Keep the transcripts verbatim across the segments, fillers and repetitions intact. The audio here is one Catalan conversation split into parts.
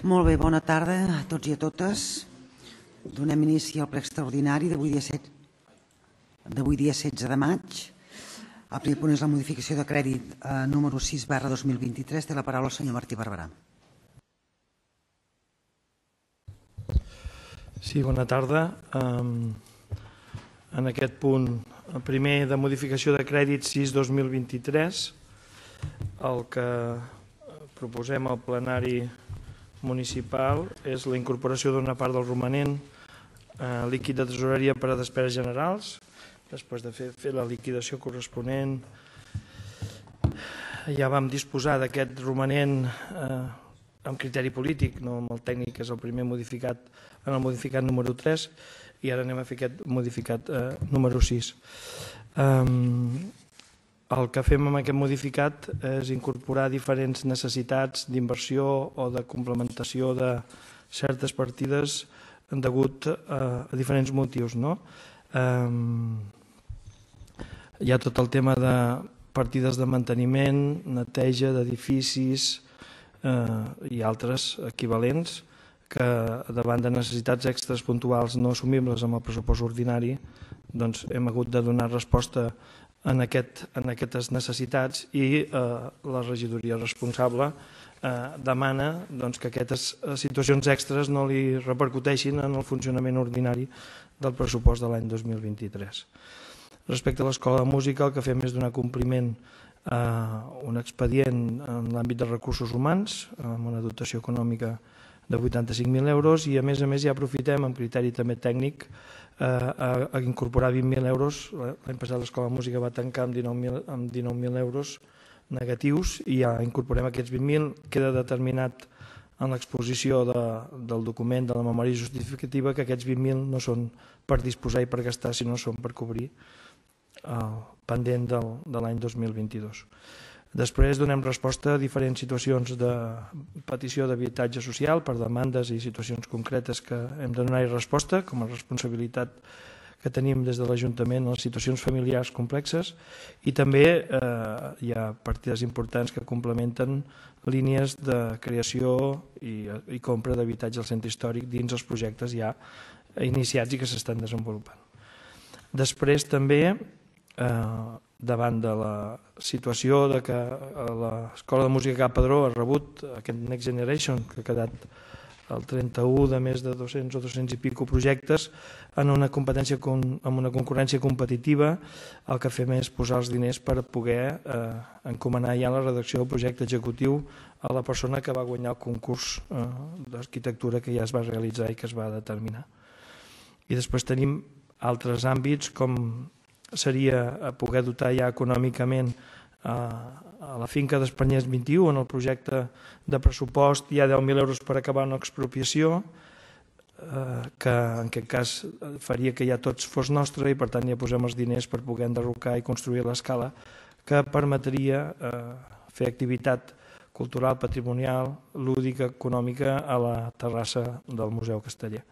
Molt bé, bona tarda a tots i a totes. Donem inici al ple extraordinari d'avui dia setze de maig. El primer punt és la modificació de crèdit número sis barra dos mil vint-i-tres. Té la paraula el senyor Martí Barberà. Sí, bona tarda. En aquest punt, el primer de modificació de crèdit sis dos mil vint-i-tres, el que proposem al plenari municipal és la incorporació d'una part del romanent líquid de tresoreria per a despeses generals. Després de fer la liquidació corresponent, ja vam disposar d'aquest romanent amb criteri polític, no amb el tècnic, que és el primer modificat en el modificat número tres, i ara anem a fer aquest modificat número sis. El que fem amb aquest modificat és incorporar diferents necessitats d'inversió o de complementació de certes partides degut a diferents motius. Hi ha tot el tema de partides de manteniment, neteja d'edificis i altres equivalents que davant de necessitats extres puntuals no assumibles amb el pressupost ordinari hem hagut de donar resposta en aquestes necessitats i la regidoria responsable demana que aquestes situacions extres no li repercuteixin en el funcionament ordinari del pressupost de l'any dos mil vint-i-tres. Respecte a l'Escola de Música, el que fem és donar compliment a un expedient en l'àmbit de recursos humans amb una dotació econòmica de vuitanta-cinc mil euros i a més a més ja aprofitem amb criteri també tècnic a incorporar vint mil euros. L'any passat l'Escola de Música va tancar amb dinou mil euros negatius i ja incorporem aquests vint mil. Queda determinat en l'exposició del document de la memòria justificativa que aquests vint mil no són per disposar i per gastar, sinó són per cobrir el pendent de l'any dos mil vint-i-dos. Després donem resposta a diferents situacions de petició d'habitatge social per demandes i situacions concretes que hem de donar-hi resposta, com a responsabilitat que tenim des de l'Ajuntament en les situacions familiars complexes, i també hi ha partides importants que complementen línies de creació i compra d'habitatge al centre històric dins els projectes ja iniciats i que s'estan desenvolupant. Després també, davant de la situació que l'Escola de Música Can Padró ha rebut aquest Next Generation, que ha quedat el trenta-u de més de dos-cents o dos-cents i pico projectes en una competència amb una concurrència competitiva, el que fem és posar els diners per poder encomanar ja la redacció del projecte executiu a la persona que va guanyar el concurs d'arquitectura que ja es va realitzar i que es va determinar. I després tenim altres àmbits com seria poder dotar ja econòmicament a la finca d'Espanyers vint-i-u en el projecte de pressupost hi ha deu mil euros per acabar una expropiació que en aquest cas faria que ja tots fos nostre i per tant ja posem els diners per poder enderrocar i construir l'escala que permetria fer activitat cultural, patrimonial, lúdica, econòmica a la terrassa del Museu Casteller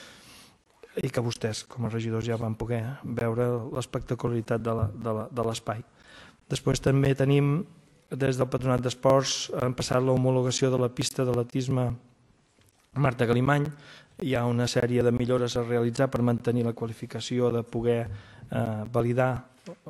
i que vostès com a regidors ja van poder veure l'espectacularitat de l'espai. Després també tenim, des del Patronat d'Esports, han passat l'homologació de la pista d'atletisme Marta Galimany. Hi ha una sèrie de millores a realitzar per mantenir la qualificació de poder validar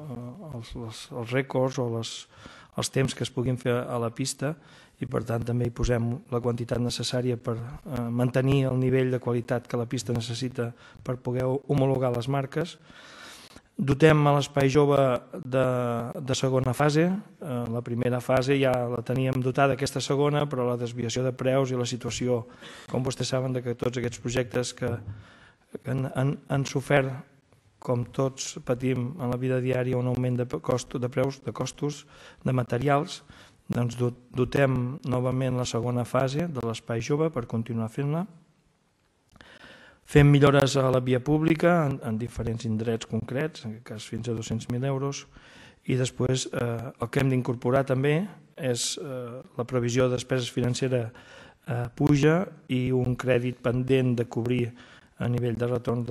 els rècords o els temps que es puguin fer a la pista i per tant també hi posem la quantitat necessària per mantenir el nivell de qualitat que la pista necessita per poder homologar les marques. Dotem a l'Espai Jove de segona fase. La primera fase ja la teníem dotada, aquesta segona, però la desviació de preus i la situació, com vostès saben, que tots aquests projectes que han sofert, com tots patim en la vida diària, un augment de preus, de costos, de materials, doncs dotem novament la segona fase de l'Espai Jove per continuar fent-la. Fem millores a la via pública en diferents indrets concrets, en aquest cas fins a dos-cents mil euros, i després el que hem d'incorporar també és la previsió de despeses financera puja i un crèdit pendent de cobrir a nivell de retorn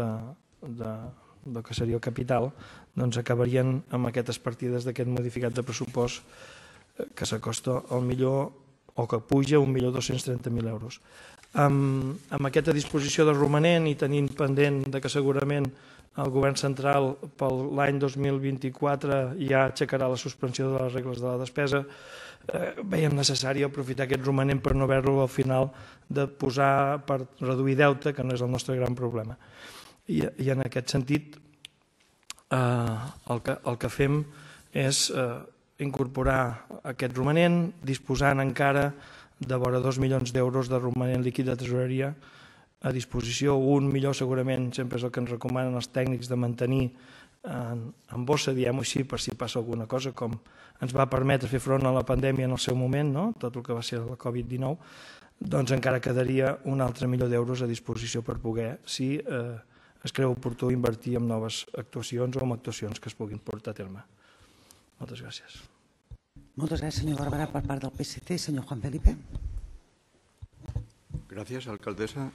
del que seria el capital, doncs acabarien amb aquestes partides d'aquest modificat de pressupost que s'acosta al millor o que puja a un milió dos-cents trenta mil euros. Amb, amb aquesta disposició de romanent i tenint pendent de que segurament el govern central per l'any dos mil vint-i-quatre ja aixecarà la suspensió de les regles de la despesa, eh, veiem necessari aprofitar aquest romanent per no haver-lo al final de posar per reduir deute, que no és el nostre gran problema. I, i en aquest sentit eh, el, que, el que fem és eh, incorporar aquest romanent, disposant encara de vora dos milions d'euros de romanent líquid de tresoreria a disposició. Un milió segurament sempre és el que ens recomanen els tècnics de mantenir en, en bossa, diguem-ho així, per si passa alguna cosa, com ens va permetre fer front a la pandèmia en el seu moment, no? Tot el que va ser la Covid dinou, doncs encara quedaria un altre milió d'euros a disposició per poder, si eh, es creu oportú, invertir en noves actuacions o en actuacions que es puguin portar a terme. Moltes gràcies. Muchas gracias, señor Barberá. Por parte del P S C, señor Juan Felipe. Gracias, alcaldesa.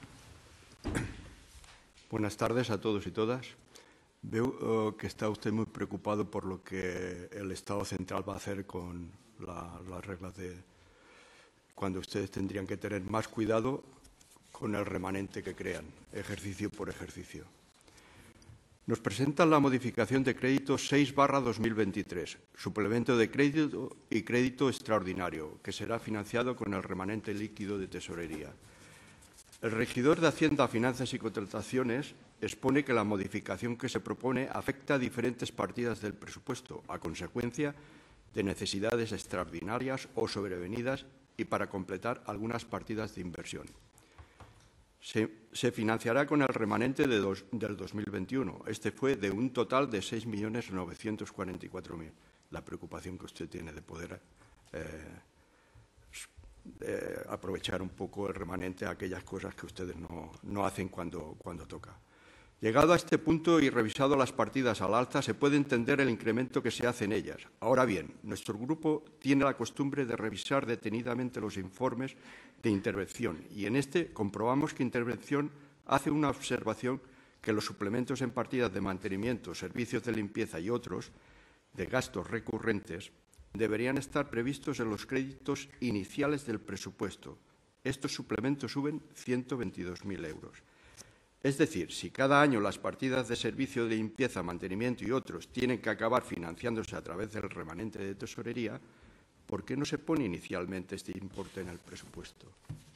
Buenas tardes a todos y todas. Veo uh, que está usted muy preocupado por lo que el Estado central va a hacer con la, las reglas de cuando ustedes tendrían que tener más cuidado con el remanente que crean, ejercicio por ejercicio. Nos presentan la modificación de crédito seis barra dos mil veintitrés, suplemento de crédito y crédito extraordinario, que será financiado con el remanente líquido de tesorería. El regidor de Hacienda, Finanzas y Contrataciones expone que la modificación que se propone afecta a diferentes partidas del presupuesto, a consecuencia de necesidades extraordinarias o sobrevenidas y para completar algunas partidas de inversión. Se, se financiará con el remanente de dos, del dos mil veintiuno. Este fue de un total de seis millones novecientos cuarenta y cuatro mil. La preocupación que usted tiene de poder eh, eh, aprovechar un poco el remanente a aquellas cosas que ustedes no, no hacen cuando, cuando toca. Llegado a este punto y revisado las partidas al alza, se puede entender el incremento que se hace en ellas. Ahora bien, nuestro grupo tiene la costumbre de revisar detenidamente los informes de intervención y en este comprobamos que Intervención hace una observación que los suplementos en partidas de mantenimiento, servicios de limpieza y otros de gastos recurrentes deberían estar previstos en los créditos iniciales del presupuesto. Estos suplementos suben ciento veintidós mil euros. Es decir, si cada año las partidas de servicio de limpieza, mantenimiento y otros tienen que acabar financiándose a través del remanente de tesorería, ¿por qué no se pone inicialmente este importe en el presupuesto?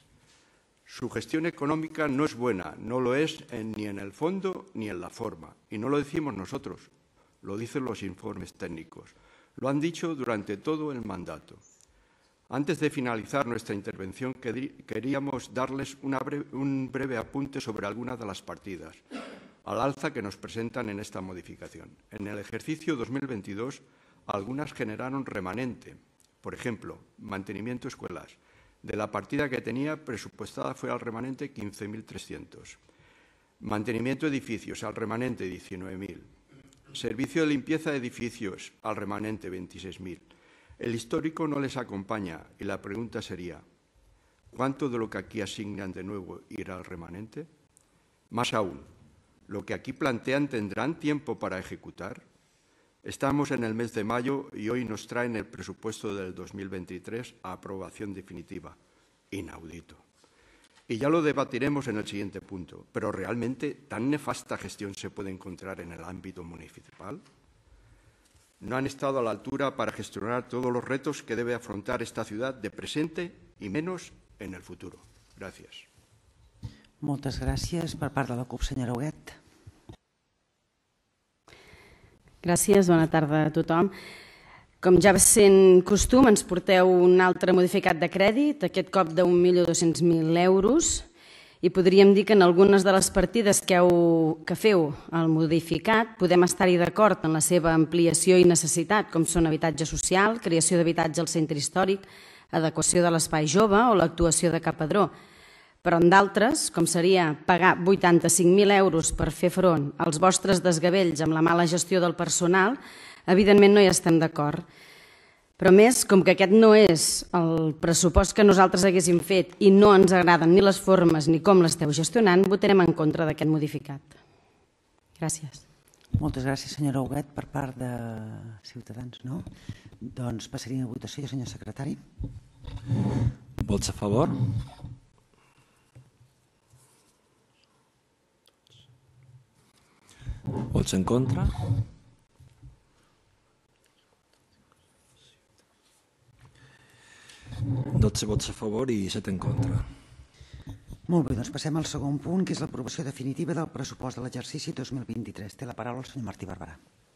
Su gestión económica no es buena, no lo es en, ni en el fondo ni en la forma. Y no lo decimos nosotros, lo dicen los informes técnicos. Lo han dicho durante todo el mandato. Antes de finalizar nuestra intervención, queríamos darles una breve, un breve apunte sobre algunas de las partidas al alza que nos presentan en esta modificación. En el ejercicio dos mil veintidós, algunas generaron remanente. Por ejemplo, mantenimiento escuelas. De la partida que tenía presupuestada fue al remanente quince mil trescientos. Mantenimiento edificios, al remanente diecinueve mil. Servicio de limpieza de edificios, al remanente veintiséis mil. El histórico no les acompaña y la pregunta sería, ¿cuánto de lo que aquí asignan de nuevo irá al remanente? Más aún, ¿lo que aquí plantean tendrán tiempo para ejecutar? Estamos en el mes de mayo y hoy nos traen el presupuesto del dos mil veintitrés a aprobación definitiva. Inaudito. Y ya lo debatiremos en el siguiente punto. Pero ¿realmente tan nefasta gestión se puede encontrar en el ámbito municipal? No han estado a la altura para gestionar todos los retos que debe afrontar esta ciudad de presente y menos en el futuro. Gracias. Moltes gràcies. Per part de la CUP, senyora Huguet. Gràcies, bona tarda a tothom. Com ja va sent costum, ens porteu un altre modificat de crèdit, aquest cop d'un milió dos-cents mil euros, i podríem dir que en algunes de les partides que, heu, que feu el modificat podem estar-hi d'acord en la seva ampliació i necessitat, com són habitatge social, creació d'habitatge al centre històric, adequació de l'espai jove o l'actuació de Capadró. Però en d'altres, com seria pagar vuitanta-cinc mil euros per fer front als vostres desgavells amb la mala gestió del personal, evidentment no hi estem d'acord. Però més, com que aquest no és el pressupost que nosaltres haguéssim fet i no ens agraden ni les formes ni com l'esteu gestionant, votarem en contra d'aquest modificat. Gràcies. Moltes gràcies, senyora Huguet. Per part de Ciutadans, no? Doncs passaríem a votació, senyor secretari. Vots a favor? Vots en contra? dotze vots a favor i set en contra. Molt bé, doncs passem al segon punt, que és l'aprovació definitiva del pressupost de l'exercici dos mil vint-i-tres. Té la paraula el senyor Martí Barberà.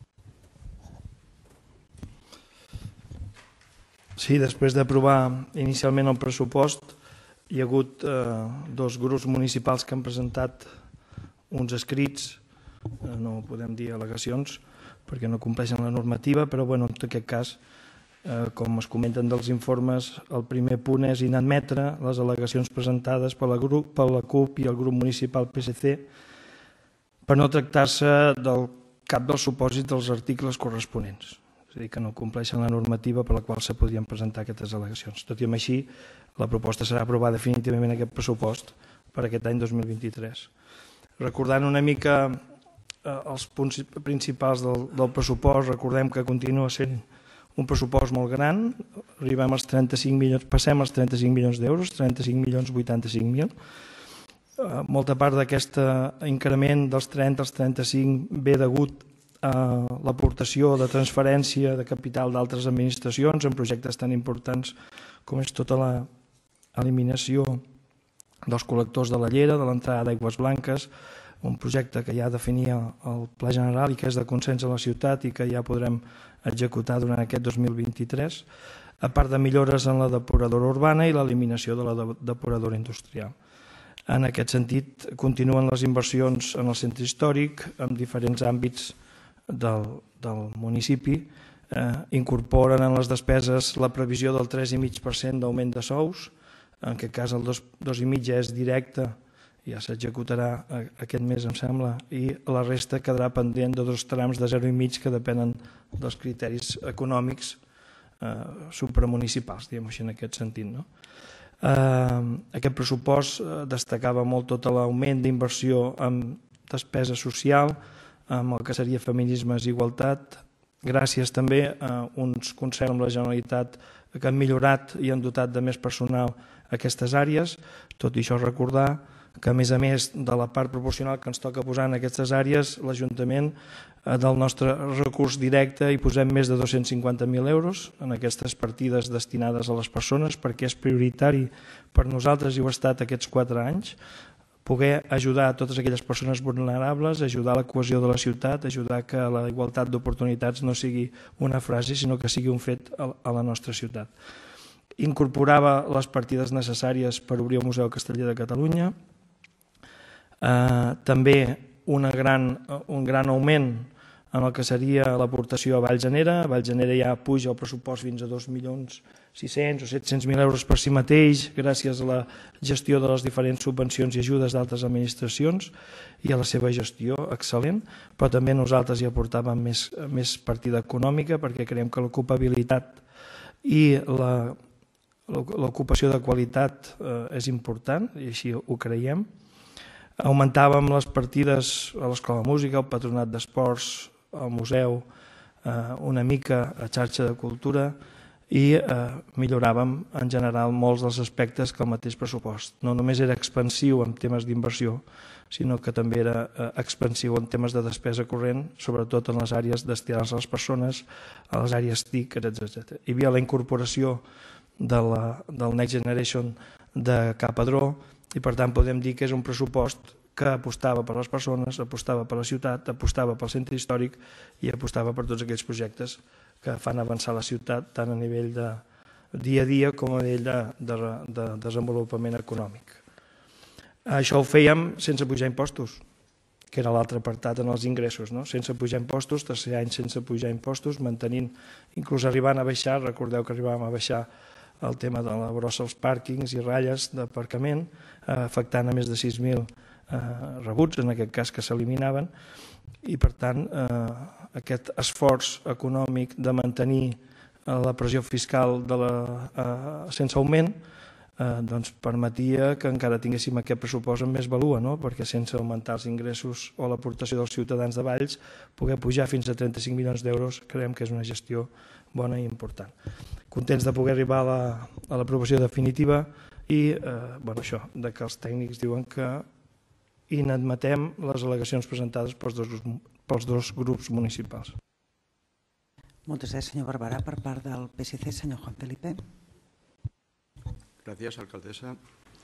Sí, després d'aprovar inicialment el pressupost, hi ha hagut eh, dos grups municipals que han presentat uns escrits, eh, no podem dir al·legacions, perquè no compleixen la normativa, però bueno, en aquest cas, eh, com es comenten dels informes, el primer punt és inadmetre les al·legacions presentades per la, grup, per la C U P i el grup municipal P S C per no tractar-se del cap dels supòsits dels articles corresponents. És a dir, que no compleixen la normativa per la qual se podrien presentar aquestes al·legacions. Tot i amb així, la proposta serà aprovada definitivament aquest pressupost per aquest any dos mil vint-i-tres. Recordant una mica eh, els punts principals del, del pressupost, recordem que continua sent un pressupost molt gran, arribem als trenta-cinc milions, passem als trenta-cinc milions d'euros, trenta-cinc milions vuitanta-cinc mil. Eh, molta part d'aquest increment dels trenta als trenta-cinc ve degut a l'aportació de transferència de capital d'altres administracions en projectes tan importants com és tota l'eliminació dels col·lectors de la Llera, de l'entrada d'Aigües Blanques, un projecte que ja definia el Pla General i que és de consens a la ciutat i que ja podrem executar durant aquest dos mil vint-i-tres, a part de millores en la depuradora urbana i l'eliminació de la depuradora industrial. En aquest sentit, continuen les inversions en el centre històric en diferents àmbits del, del municipi, eh, incorporen en les despeses la previsió del tres coma cinc per cent d'augment de sous, en aquest cas el dos coma cinc per cent ja és directe, ja s'executarà aquest mes em sembla, i la resta quedarà pendent de dos trams de zero coma cinc que depenen dels criteris econòmics eh, supramunicipals, diguem així en aquest sentit. No? Eh, aquest pressupost destacava molt tot l'augment d'inversió en despesa social, amb el que seria feminismes i igualtat, gràcies també a uns concerts amb la Generalitat que han millorat i han dotat de més personal aquestes àrees. Tot i això recordar que a més a més de la part proporcional que ens toca posar en aquestes àrees, l'Ajuntament del nostre recurs directe hi posem més de dos-cents cinquanta mil euros en aquestes partides destinades a les persones perquè és prioritari per nosaltres i ho ha estat aquests quatre anys, poder ajudar a totes aquelles persones vulnerables, ajudar a la cohesió de la ciutat, ajudar que la igualtat d'oportunitats no sigui una frase, sinó que sigui un fet a la nostra ciutat. Incorporava les partides necessàries per obrir el Museu Casteller de Catalunya, eh, també una gran, un gran augment en el que seria l'aportació a Vallgenera. Vallgenera ja puja el pressupost fins a dos milions sis-cents o set-cents mil euros per si mateix, gràcies a la gestió de les diferents subvencions i ajudes d'altres administracions i a la seva gestió excel·lent, però també nosaltres hi aportàvem més, més partida econòmica perquè creiem que l'ocupabilitat i la, l'ocupació de qualitat eh, és important i així ho creiem. Augmentàvem les partides a l'Escola de Música, al Patronat d'Esports, al museu, eh, una mica a xarxa de cultura, i eh, milloràvem en general molts dels aspectes que el mateix pressupost. No només era expansiu en temes d'inversió, sinó que també era eh, expansiu en temes de despesa corrent, sobretot en les àrees destinades a les persones, a les àrees T I C, etcètera. Hi havia la incorporació de la, del Next Generation de Capadró i per tant podem dir que és un pressupost que apostava per les persones, apostava per la ciutat, apostava pel centre històric i apostava per tots aquells projectes que fan avançar la ciutat tant a nivell de dia a dia com a nivell de, de, de desenvolupament econòmic. Això ho fèiem sense pujar impostos, que era l'altre apartat en els ingressos, no? Sense pujar impostos, tercer any sense pujar impostos, mantenint, inclús arribant a baixar, recordeu que arribàvem a baixar el tema de la brossa als pàrquings i ratlles d'aparcament, eh, afectant a més de sis mil eh, rebuts, en aquest cas que s'eliminaven, i per tant eh, aquest esforç econòmic de mantenir eh, la pressió fiscal de la, eh, sense augment eh, doncs permetia que encara tinguéssim aquest pressupost amb més valua, no? Perquè sense augmentar els ingressos o l'aportació dels ciutadans de Valls, poder pujar fins a trenta-cinc milions d'euros creiem que és una gestió bona i important. Contents de poder arribar a l'aprovació definitiva i eh, bueno, això, de que els tècnics diuen que inadmetem les al·legacions presentades pels dos, pels dos grups municipals. Moltes gràcies, senyor Barberà. Per part del P S C, senyor Juan Felipe. Gracias, alcaldesa.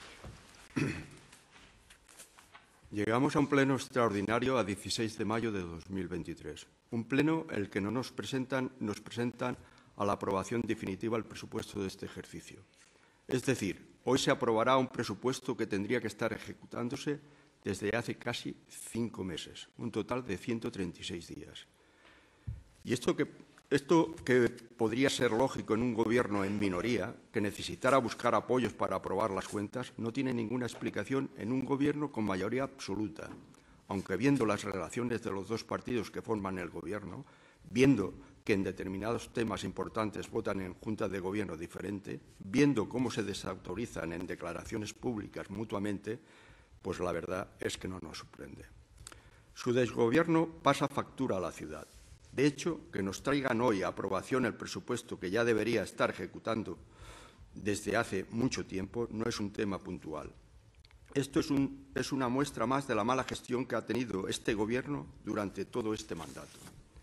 Llegamos a un pleno extraordinario a dieciséis de mayo de dos mil veintitrés. Un pleno en el que no nos presentan, nos presentan a la aprobación definitiva el presupuesto de este ejercicio. Es decir, hoy se aprobará un presupuesto que tendría que estar ejecutándose desde hace casi cinco meses, un total de ciento treinta y seis días. Y esto que, esto que podría ser lógico en un gobierno en minoría, que necesitara buscar apoyos para aprobar las cuentas, no tiene ninguna explicación en un gobierno con mayoría absoluta, aunque viendo las relaciones de los dos partidos que forman el gobierno, viendo que en determinados temas importantes votan en junta de gobierno diferente, viendo cómo se desautorizan en declaraciones públicas mutuamente, pues la verdad es que no nos sorprende. Su desgobierno pasa factura a la ciudad. De hecho, que nos traigan hoy a aprobación el presupuesto que ya debería estar ejecutando desde hace mucho tiempo no es un tema puntual. Esto es, un, es una muestra más de la mala gestión que ha tenido este gobierno durante todo este mandato.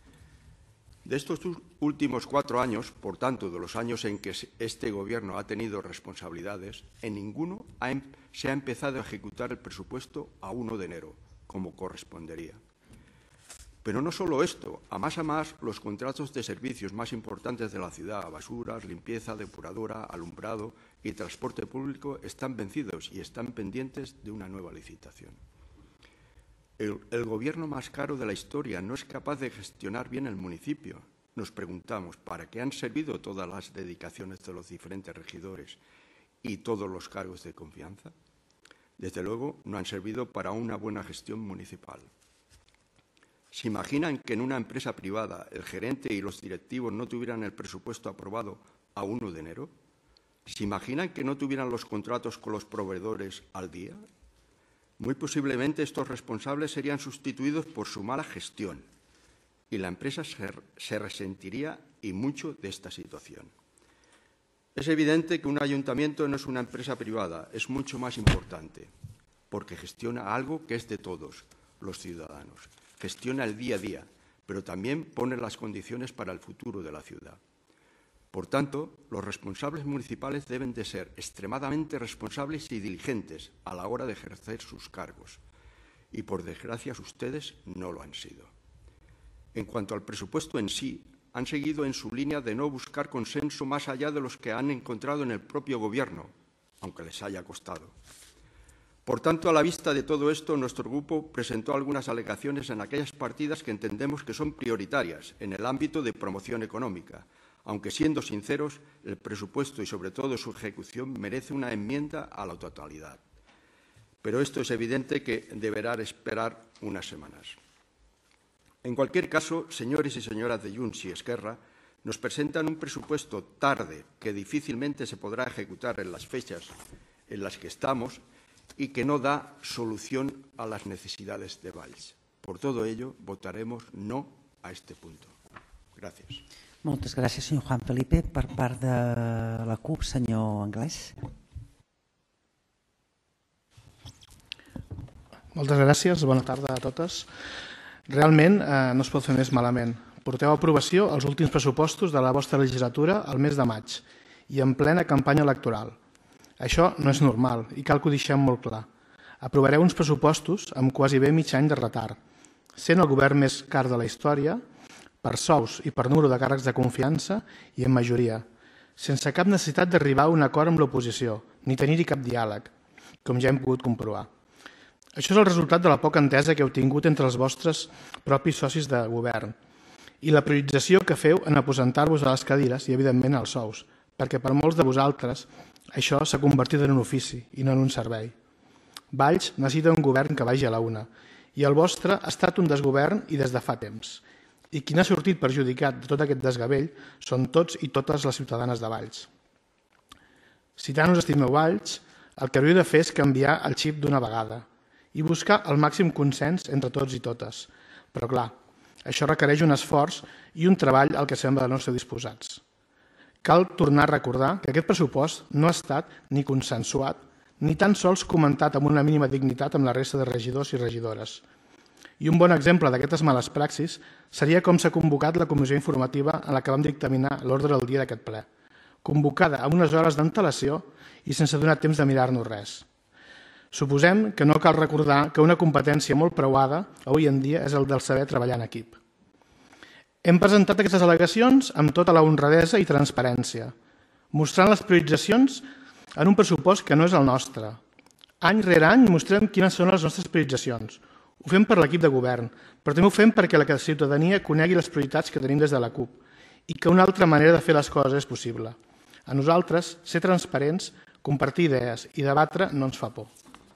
De estos últimos cuatro años, por tanto, de los años en que este Gobierno ha tenido responsabilidades, en ninguno ha, se ha empezado a ejecutar el presupuesto a uno de enero, como correspondería. Pero no solo esto, a más a más, los contratos de servicios más importantes de la ciudad, basuras, limpieza, depuradora, alumbrado y transporte público, están vencidos y están pendientes de una nueva licitación. El, el gobierno más caro de la historia no es capaz de gestionar bien el municipio. Nos preguntamos, ¿para qué han servido todas las dedicaciones de los diferentes regidores y todos los cargos de confianza? Desde luego, no han servido para una buena gestión municipal. ¿Se imaginan que en una empresa privada el gerente y los directivos no tuvieran el presupuesto aprobado a uno de enero? ¿Se imaginan que no tuvieran los contratos con los proveedores al día? Muy posiblemente estos responsables serían sustituidos por su mala gestión y la empresa se, se resentiría y mucho de esta situación. Es evidente que un ayuntamiento no es una empresa privada, es mucho más importante, porque gestiona algo que es de todos, los ciudadanos. Gestiona el día a día, pero también pone las condiciones para el futuro de la ciudad. Por tanto, los responsables municipales deben de ser extremadamente responsables y diligentes a la hora de ejercer sus cargos. Y, por desgracia, ustedes no lo han sido. En cuanto al presupuesto en sí, han seguido en su línea de no buscar consenso más allá de los que han encontrado en el propio Gobierno, aunque les haya costado. Por tanto, a la vista de todo esto, nuestro grupo presentó algunas alegaciones en aquellas partidas que entendemos que son prioritarias en el ámbito de promoción económica, aunque, siendo sinceros, el presupuesto y, sobre todo, su ejecución merece una enmienda a la totalidad. Pero esto es evidente que deberá esperar unas semanas. En cualquier caso, señores y señoras de Junts y Esquerra, nos presentan un presupuesto tarde que difícilmente se podrá ejecutar en las fechas en las que estamos y que no da solución a las necesidades de Valls. Por todo ello, votaremos no a este punto. Gracias. Moltes gràcies, senyor Juan Felipe. Per part de la CUP, senyor Anglès. Moltes gràcies, bona tarda a totes. Realment eh, no es pot fer més malament. Porteu a aprovació els últims pressupostos de la vostra legislatura al mes de maig i en plena campanya electoral. Això no és normal i cal que ho deixem molt clar. Aprovareu uns pressupostos amb quasi bé mig any de retard, sent el govern més car de la història, per sous i per número de càrrecs de confiança i en majoria, sense cap necessitat d'arribar a un acord amb l'oposició, ni tenir-hi cap diàleg, com ja hem pogut comprovar. Això és el resultat de la poca entesa que heu tingut entre els vostres propis socis de govern i la priorització que feu en aposentar-vos a les cadires i, evidentment, als sous, perquè per molts de vosaltres això s'ha convertit en un ofici i no en un servei. Valls necessita un govern que vagi a la una i el vostre ha estat un desgovern i des de fa temps. I qui n'ha sortit perjudicat de tot aquest desgavell són tots i totes les ciutadanes de Valls. Si tant us estimeu Valls, el que hauríeu de fer és canviar el xip d'una vegada i buscar el màxim consens entre tots i totes. Però clar, això requereix un esforç i un treball al que sembla no esteu disposats. Cal tornar a recordar que aquest pressupost no ha estat ni consensuat ni tan sols comentat amb una mínima dignitat amb la resta de regidors i regidores. I un bon exemple d'aquestes males praxis seria com s'ha convocat la comissió informativa en la que vam dictaminar l'ordre del dia d'aquest ple, convocada amb unes hores d'antelació i sense donar temps de mirar-nos res. Suposem que no cal recordar que una competència molt preuada avui en dia és el del saber treballar en equip. Hem presentat aquestes al·legacions amb tota la honradesa i transparència, mostrant les prioritzacions en un pressupost que no és el nostre. Any rere any mostrem quines són les nostres prioritzacions. Ho fem per l'equip de govern, però també ho fem perquè la ciutadania conegui les prioritats que tenim des de la CUP i que una altra manera de fer les coses és possible. A nosaltres, ser transparents, compartir idees i debatre no ens fa por.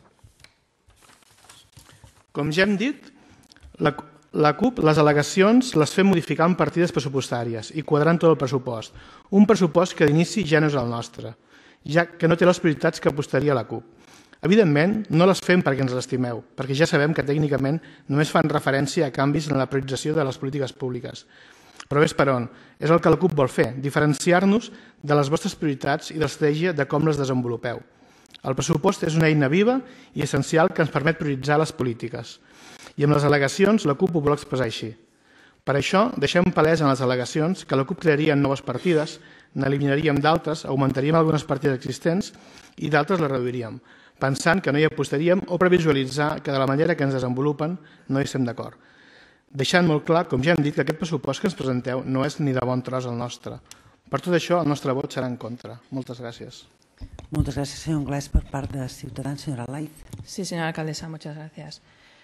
Com ja hem dit, la, la CUP les al·legacions les fem modificant partides pressupostàries i quadrant tot el pressupost. Un pressupost que d'inici ja no és el nostre, ja que no té les prioritats que apostaria la CUP. Evidentment, no les fem perquè ens l'estimeu, perquè ja sabem que tècnicament només fan referència a canvis en la priorització de les polítiques públiques. Però ves per on, és el que la CUP vol fer, diferenciar-nos de les vostres prioritats i de l'estratègia de com les desenvolupeu. El pressupost és una eina viva i essencial que ens permet prioritzar les polítiques. I amb les al·legacions la CUP ho vol expressar així. Per això, deixem palès en les al·legacions que la CUP crearia noves partides, n'eliminaríem d'altres, augmentaríem algunes partides existents i d'altres les reduiríem, pensant que no hi apostaríem o per visualitzar que de la manera que ens desenvolupen no hi estem d'acord. Deixant molt clar, com ja hem dit, que aquest pressupost que ens presenteu no és ni de bon tros el nostre. Per tot això, el nostre vot serà en contra. Moltes gràcies. Moltes gràcies, senyor Anglès. Per part de Ciutadans, senyora Laiz. Sí, señora alcaldesa, muchas gracias.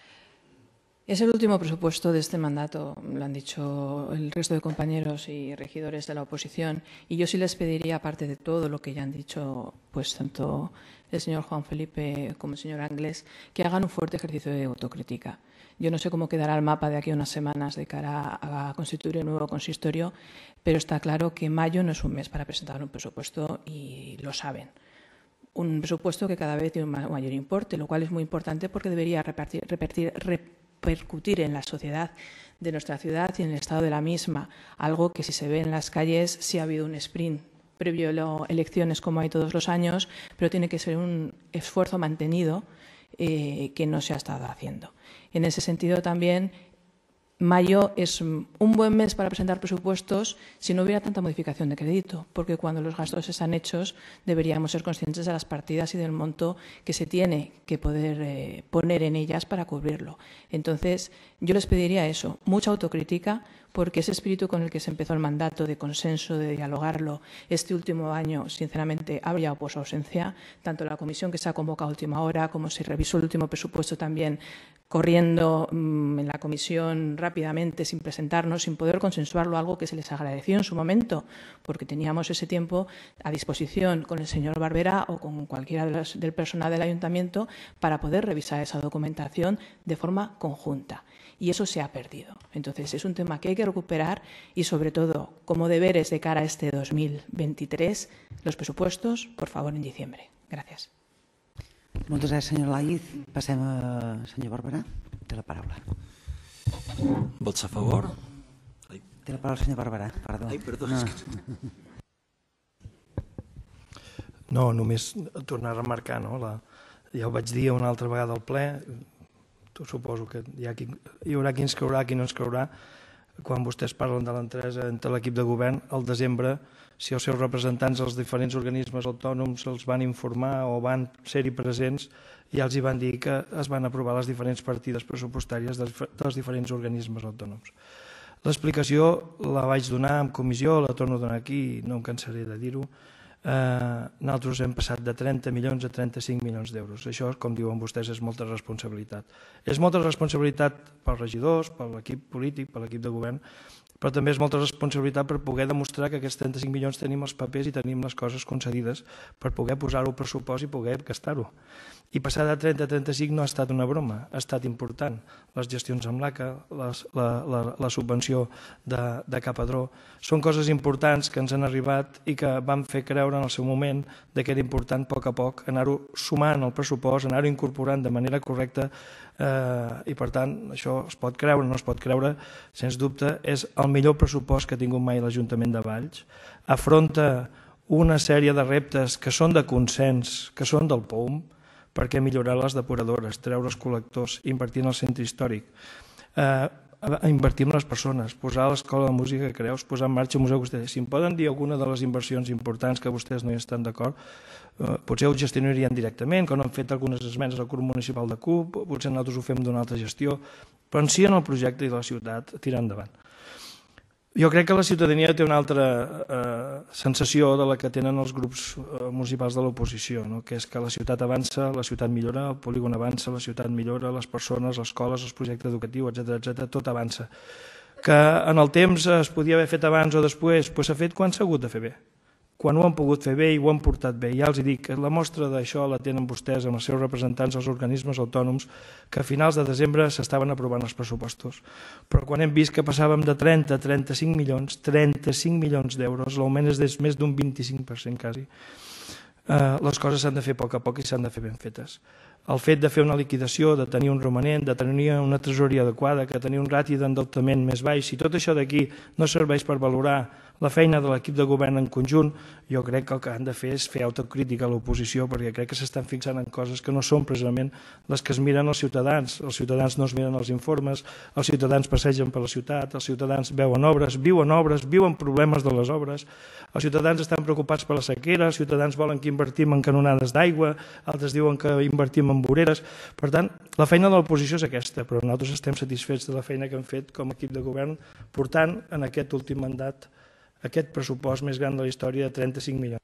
Es el último presupuesto de este mandato, lo han dicho el resto de compañeros y regidores de la oposición, y yo sí les pediría, aparte de todo lo que ya han dicho, pues tanto el señor Juan Felipe como el señor Anglés, que hagan un fuerte ejercicio de autocrítica. Yo no sé cómo quedará el mapa de aquí a unas semanas de cara a constituir el nuevo consistorio, pero está claro que mayo no es un mes para presentar un presupuesto y lo saben. Un presupuesto que cada vez tiene un mayor importe, lo cual es muy importante porque debería repartir, repartir, repercutir en la sociedad de nuestra ciudad y en el estado de la misma, algo que si se ve en las calles sí ha habido un sprint previo a las elecciones como hay todos los años, pero tiene que ser un esfuerzo mantenido eh, que no se ha estado haciendo. En ese sentido también mayo es un buen mes para presentar presupuestos si no hubiera tanta modificación de crédito, porque cuando los gastos están hechos deberíamos ser conscientes de las partidas y del monto que se tiene que poder eh, poner en ellas para cubrirlo. Entonces, yo les pediría eso, mucha autocrítica, porque ese espíritu con el que se empezó el mandato de consenso, de dialogarlo, este último año, sinceramente, ha brillado por su ausencia. Tanto la comisión que se ha convocado a última hora, como se revisó el último presupuesto también, corriendo mmm, en la comisión rápidamente, sin presentarnos, sin poder consensuarlo, algo que se les agradeció en su momento, porque teníamos ese tiempo a disposición con el señor Barbera o con cualquiera de los, del personal del ayuntamiento para poder revisar esa documentación de forma conjunta. Y eso se ha perdido. Entonces, es un tema que hay que recuperar y, sobre todo, como deberes de cara a este dos mil veintitrés, los presupuestos, por favor, en diciembre. Gracias. Moltes gràcies, senyor Laiz. Passem a senyor Barberà. Té la paraula. Vots a favor? Ai. Té la paraula el senyor Barberà. Perdó. Ai, perdó. No. no, només tornar a remarcar, no? La, ja ho vaig dir una altra vegada al ple, suposo que hi, ha qui, hi haurà qui ens creurà, qui no ens creurà, quan vostès parlen de l'entresa entre l'equip de govern, al desembre, si els seus representants als diferents organismes autònoms els van informar o van ser-hi presents, ja els hi van dir que es van aprovar les diferents partides pressupostàries dels diferents organismes autònoms. L'explicació la vaig donar en comissió, la torno a donar aquí, no em cansaré de dir-ho. Eh, nosaltres hem passat de trenta milions a trenta-cinc milions d'euros. Això, com diuen vostès, és molta responsabilitat. És molta responsabilitat pels regidors, per l'equip polític, per l'equip de govern, però també és molta responsabilitat per poder demostrar que aquests trenta-cinc milions tenim els papers i tenim les coses concedides per poder posar-ho al pressupost i poder gastar-ho. I passar de trenta a trenta-cinc no ha estat una broma, ha estat important. Les gestions amb l'A C A, les, la, la, la subvenció de, de Capadró, són coses importants que ens han arribat i que vam fer creure en el seu moment que era important a poc a poc anar-ho sumant al pressupost, anar-ho incorporant de manera correcta eh, i per tant això es pot creure o no es pot creure, sens dubte és el millor pressupost que ha tingut mai l'Ajuntament de Valls. Afronta una sèrie de reptes que són de consens, que són del P O U M, perquè millorar les depuradores, treure els col·lectors, invertir en el centre històric. eh, a invertir en les persones, posar l'escola de música que creus, posar en marxa el museu que vostès... Si em poden dir alguna de les inversions importants que vostès no hi estan d'acord, eh, potser ho gestionarien directament, com han fet algunes esmenes al grup municipal de C U P, potser nosaltres ho fem d'una altra gestió, però en si en el projecte i la ciutat tirar endavant. Jo crec que la ciutadania té una altra eh, sensació de la que tenen els grups eh, municipals de l'oposició, no? Que és que la ciutat avança, la ciutat millora, el polígon avança, la ciutat millora, les persones, les escoles, els projectes educatius, etcètera, etcètera, tot avança. Que en el temps es podia haver fet abans o després, doncs s'ha fet quan s'ha hagut de fer bé. Quan ho han pogut fer bé i ho han portat bé. Ja els dic, la mostra d'això la tenen vostès amb els seus representants, els organismes autònoms, que a finals de desembre s'estaven aprovant els pressupostos. Però quan hem vist que passàvem de trenta a trenta-cinc milions, trenta-cinc milions d'euros, l'augment és de més d'un vint-i-cinc per cent quasi, eh, les coses s'han de fer a poc a poc i s'han de fer ben fetes. El fet de fer una liquidació, de tenir un romanent, de tenir una tresoreria adequada, que tenir un rati d'endeutament més baix, si tot això d'aquí no serveix per valorar la feina de l'equip de govern en conjunt, jo crec que el que han de fer és fer autocrítica a l'oposició, perquè crec que s'estan fixant en coses que no són precisament les que es miren els ciutadans. Els ciutadans no es miren els informes, els ciutadans passegen per la ciutat, els ciutadans veuen obres, viuen obres, viuen problemes de les obres, els ciutadans estan preocupats per la sequera, els ciutadans volen que invertim en canonades d'aigua, altres diuen que invertim en voreres. Per tant, la feina de l'oposició és aquesta, però nosaltres estem satisfets de la feina que hem fet com a equip de govern, portant en aquest últim mandat aquest pressupost més gran de la història de trenta-cinc milions.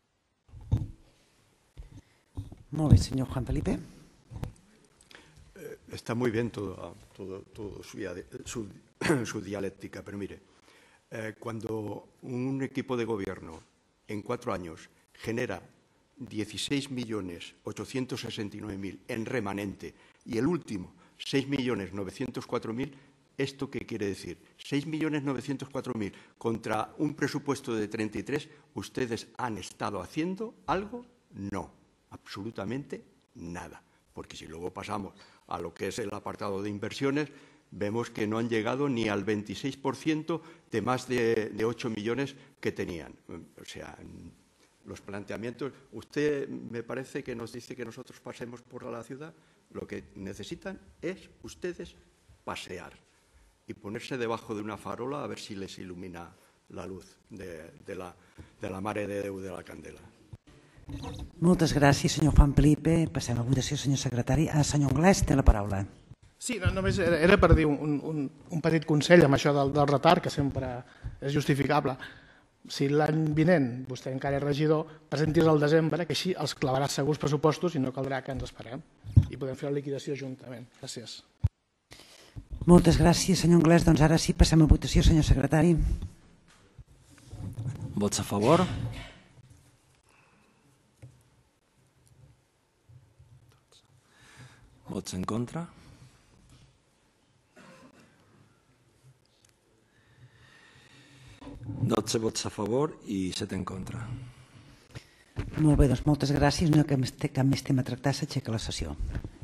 Molt bé, senyor Juan Felipe. Eh, está muy bien todo, todo, todo su, su, su dialéctica, pero mire, eh, cuando un equipo de gobierno en cuatro años genera dieciséis millones ochocientos sesenta y nueve mil en remanente y el último seis millones novecientos cuatro mil, ¿esto qué quiere decir? seis millones novecientos cuatro mil contra un presupuesto de treinta y tres, ¿ustedes han estado haciendo algo? No, absolutamente nada. Porque si luego pasamos a lo que es el apartado de inversiones, vemos que no han llegado ni al veintiséis por ciento de más de, de ocho millones que tenían. O sea, los planteamientos, usted me parece que nos dice que nosotros pasemos por la ciudad, lo que necesitan es ustedes pasear y ponerse debajo de una farola a ver si les ilumina la luz de, de, la, de la Mare de Déu de la Candela. Moltes gràcies, senyor Juan Felipe. Passem a votació, senyor secretari. Ah, senyor Anglès, té la paraula. Sí, no, només era, era per dir un, un, un petit consell amb això del, del retard, que sempre és justificable. Si l'any vinent vostè encara és regidor, presentis al desembre, que així els clavarà segurs pressupostos i no caldrà que ens esperem. I podem fer la liquidació juntament. Gràcies. Moltes gràcies, senyor Anglès. Doncs ara sí, passem a votació, senyor secretari. Vots a favor? Vots en contra? dotze vots a favor i set en contra. Molt bé, doncs moltes gràcies. No hi ha cap més tema a tractar, s'aixeca la sessió.